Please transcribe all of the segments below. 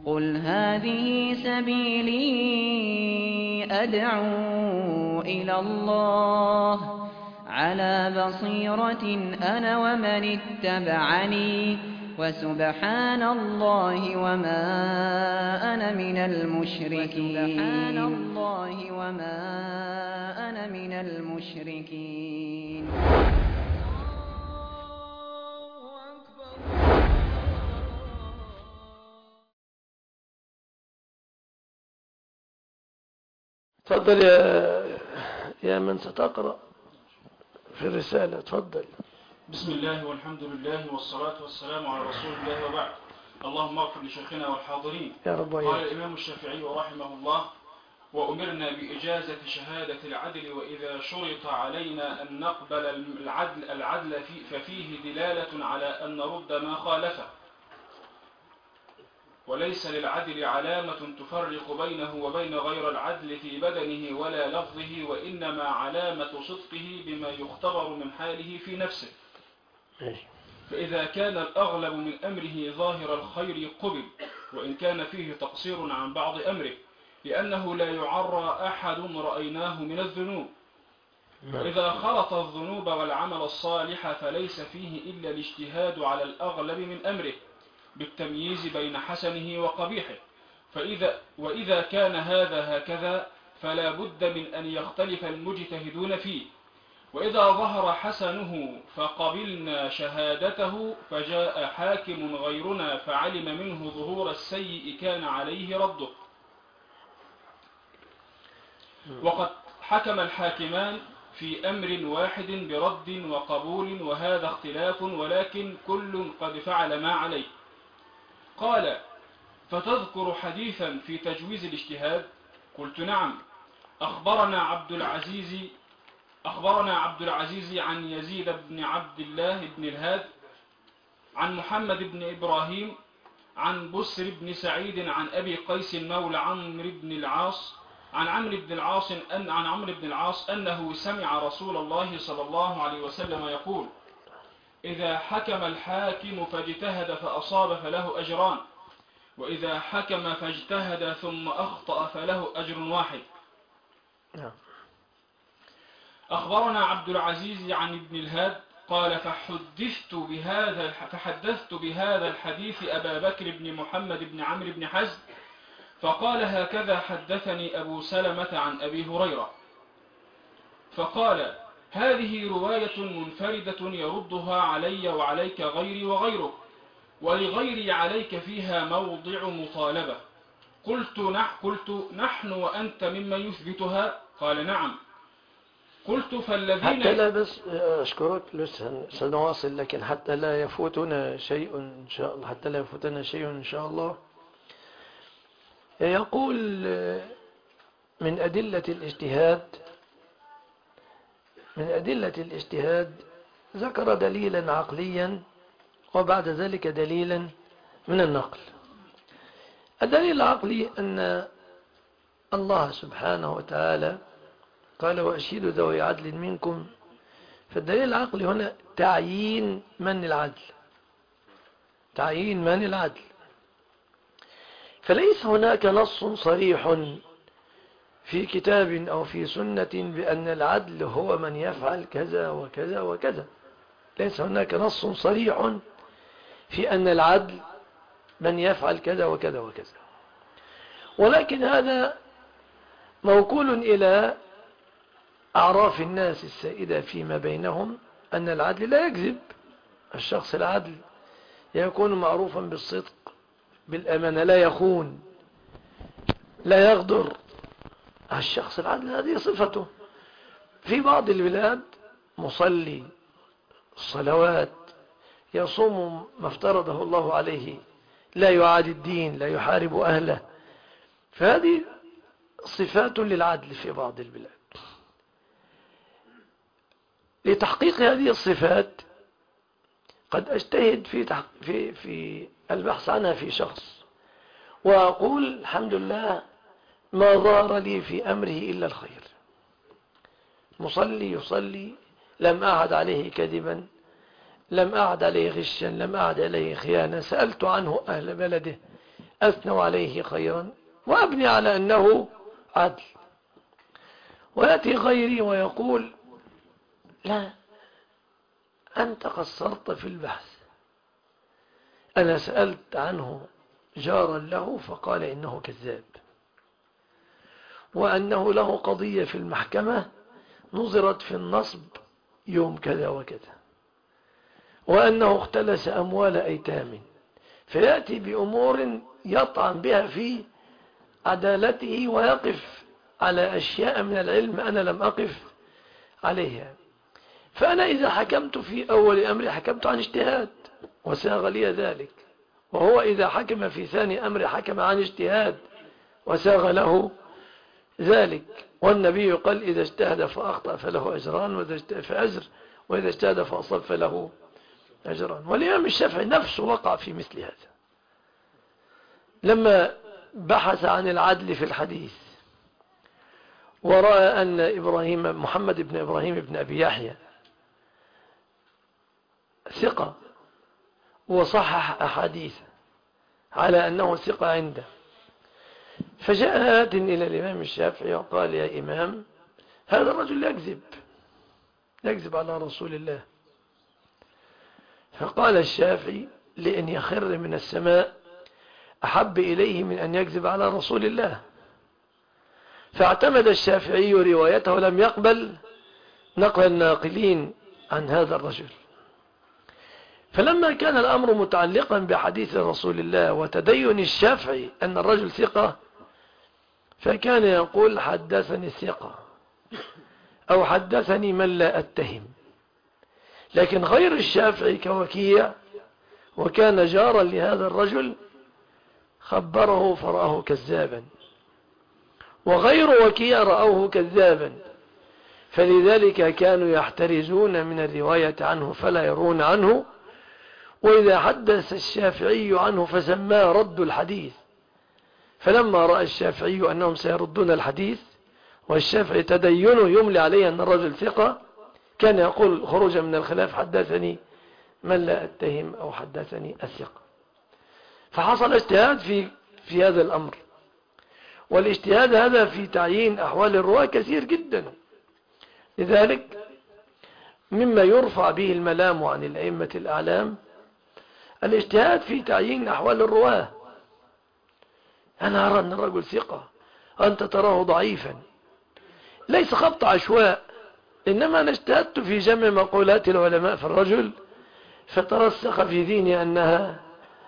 قل هذه سبيلي أدعو إلى الله على بصيرة أنا ومن اتبعني وسبحان الله وما أنا من المشركين. تفضل يا من ستقرأ في الرسالة. تفضل. بسم الله والحمد لله والصلاة والسلام على رسول الله وبعد. اللهم اغفر لشيخنا والحاضرين. يا رب. قال الإمام الشافعي رحمه الله: وأمرنا بإجازة شهادة العدل، وإذا شرط علينا أن نقبل العدل ففيه دلالة على أن نرد ما خالفه، وليس للعدل علامة تفرق بينه وبين غير العدل في بدنه ولا لفظه، وإنما علامة صدقه بما يختبر من حاله في نفسه. فإذا كان الأغلب من أمره ظاهر الخير قبل، وإن كان فيه تقصير عن بعض أمره، لأنه لا يعرى أحد رأيناه من الذنوب. وإذا خلط الذنوب والعمل الصالح فليس فيه إلا الاجتهاد على الأغلب من أمره بالتمييز بين حسنه وقبيحه. وإذا كان هذا هكذا فلا بد من أن يختلف المجتهدون فيه. وإذا ظهر حسنه فقبلنا شهادته، فجاء حاكم غيرنا فعلم منه ظهور السيء كان عليه رده. وقد حكم الحاكمان في أمر واحد برد وقبول، وهذا اختلاف، ولكن كل قد فعل ما عليه. قال: فتذكر حديثا في تجويز الاجتهاد؟ قلت: نعم. أخبرنا عبد العزيز عن يزيد بن عبد الله بن الهاد عن محمد بن إبراهيم عن بسر بن سعيد عن أبي قيس مولى عمرو بن العاص عن عمرو بن العاص أنه سمع رسول الله صلى الله عليه وسلم يقول: إذا حكم الحاكم فاجتهد فأصاب فله أجران، وإذا حكم فاجتهد ثم أخطأ فله أجر واحد. أخبرنا عبد العزيز عن ابن الهاد قال: فحدثت بهذا الحديث أبا بكر بن محمد بن عمرو بن حزم، فقال: هكذا حدثني أبو سلمة عن أبي هريرة. فقال: هذه رواية منفردة يردها علي وعليك غيري وغيرك، ولغيري عليك فيها موضع مطالبة. قلت: نحن وأنت ممن يثبتها؟ قال: نعم. قلت: فالذين حتى لا بس أشكرك، لسه سنواصل، لكن حتى لا يفوتنا شيء إن شاء الله. يقول: من أدلة الاجتهاد ذكر دليلا عقليا، وبعد ذلك دليلا من النقل. الدليل العقلي أن الله سبحانه وتعالى قال: وأشهدوا ذوي عدل منكم. فالدليل العقلي هنا تعيين من العدل. فليس هناك نص صريح في كتاب أو في سنة بأن العدل هو من يفعل كذا وكذا وكذا. ليس هناك نص صريح في أن العدل من يفعل كذا وكذا وكذا، ولكن هذا موكول إلى أعراف الناس السائدة فيما بينهم، أن العدل لا يكذب. الشخص العدل يكون معروفا بالصدق، بالأمانة، لا يخون، لا يغدر. الشخص العدل هذه صفته. في بعض البلاد مصلي الصلوات، يصوم ما افترضه الله عليه، لا يعادي الدين، لا يحارب أهله. فهذه صفات للعدل في بعض البلاد. لتحقيق هذه الصفات قد أجتهد في البحث عنها في شخص، وأقول: الحمد لله ما ظهر لي في أمره إلا الخير. مصلي يصلي، لم أعد عليه كذبا، لم أعد عليه غشا، لم أعد عليه خيانة. سألت عنه أهل بلده، أثنوا عليه خيرا وأبني على أنه عدل. ويأتي غيري ويقول لا، أنت قصرت في البحث، أنا سألت عنه جارا له فقال إنه كذاب، وأنه له قضية في المحكمة نظرت في النصب يوم كذا وكذا، وأنه اختلس أموال أيتام، فيأتي بأمور يطعن بها في عدالته ويقف على أشياء من العلم أنا لم أقف عليها. فأنا إذا حكمت في أول أمر حكمت عن اجتهاد وساغ لي ذلك، وهو إذا حكم في ثاني أمر حكم عن اجتهاد وساغ له ذلك. والنبي قال إذا اجتهد فأخطأ فله أجران فأجر، وإذا اجتهد فأصاب فله أجران. والإمام الشافعي نفسه وقع في مثل هذا لما بحث عن العدل في الحديث، ورأى أن محمد بن إبراهيم بن أبي يحيى ثقة وصحح أحاديث على أنه ثقة عنده، فجاء آت إلى الإمام الشافعي وقال يا إمام هذا الرجل يكذب على رسول الله. فقال الشافعي لأن يخر من السماء أحب إليه من أن يكذب على رسول الله. فاعتمد الشافعي روايته ولم يقبل نقل الناقلين عن هذا الرجل. فلما كان الأمر متعلقا بحديث رسول الله وتدين الشافعي أن الرجل ثقة، فكان يقول حدثني الثقة أو حدثني من لا أتهم. لكن غير الشافعي كوكيع وكان جارا لهذا الرجل خبره فرآه كذابا، وغير وكيع رأوه كذابا، فلذلك كانوا يحترزون من الرواية عنه فلا يرون عنه. وإذا حدث الشافعي عنه فسماه رد الحديث، فلما رأى الشافعي أنهم سيردون الحديث والشافعي تدينه يملي عليه أن الرجل ثقة، كان يقول خروجا من الخلاف حدثني من لا أتهم أو حدثني الثقة. فحصل اجتهاد في هذا الأمر، والاجتهاد هذا في تعيين أحوال الرواة كثير جدا. لذلك مما يرفع به الملام عن الأئمة الأعلام الاجتهاد في تعيين أحوال الرواة. أنا أرى أن الرجل ثقة، أنت تراه ضعيفا، ليس خبط عشواء، إنما أنا اجتهدت في جمع مقولات العلماء في الرجل فترسخ في ذهني أنها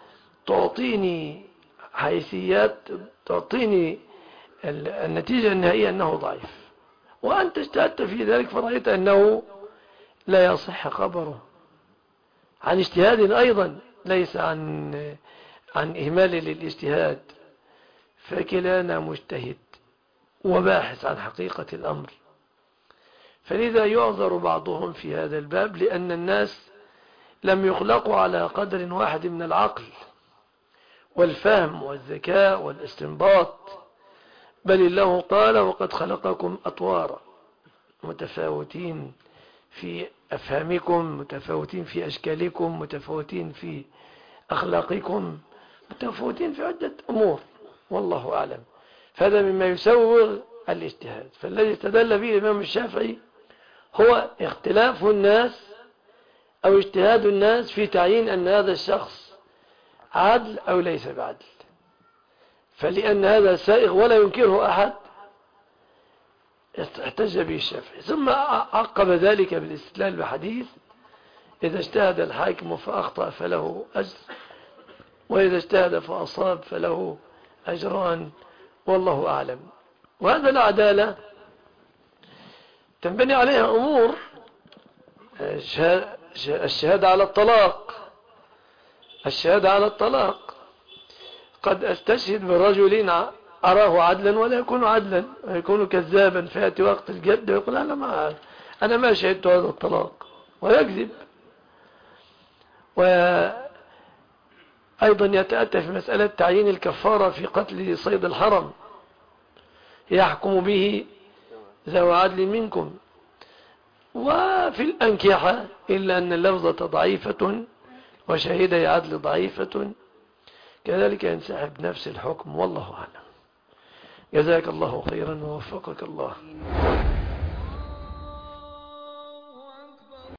تعطيني حيثيات، تعطيني النتيجة النهائية أنه ضعيف، وأنت اجتهدت في ذلك فرأيت أنه لا يصح خبره عن اجتهاد أيضا ليس عن إهمال للاجتهاد. فكلانا مجتهد وباحث عن حقيقة الأمر. فلذا يعذر بعضهم في هذا الباب، لأن الناس لم يخلقوا على قدر واحد من العقل والفهم والذكاء والاستنباط، بل الله قال وقد خلقكم أطوارا، متفاوتين في أفهامكم، متفاوتين في أشكالكم، متفاوتين في أخلاقكم، متفاوتين في عدة أمور، والله أعلم. فهذا مما يسوغ الاجتهاد. فالذي استدل به الإمام الشافعي هو اختلاف الناس أو اجتهاد الناس في تعيين أن هذا الشخص عدل أو ليس بعدل، فلأن هذا سائغ ولا ينكره أحد احتج به الشافعي. ثم عقب ذلك بالاستدلال بحديث إذا اجتهد الحاكم فأخطأ فله أجر، وإذا اجتهد فأصاب فله أجران، والله أعلم. وهذا العدالة تنبني عليها أمور، الشهادة على الطلاق. الشهادة على الطلاق قد أستشهد برجل أراه عدلا ولا يكون عدلا ويكون كذابا، فيأتي وقت الجد ويقول أنا ما شهدت هذا الطلاق ويكذب. وأيضا يتأتى في مسألة تعيين الكفارة في قتل صيد الحرم، يحكم به ذو عدل منكم. وفي الأنكحة إلا أن اللفظة ضعيفة وشهيدة عدل ضعيفة، كذلك ينسحب نفس الحكم، والله أعلم. جزاك الله خيرا ووفقك الله.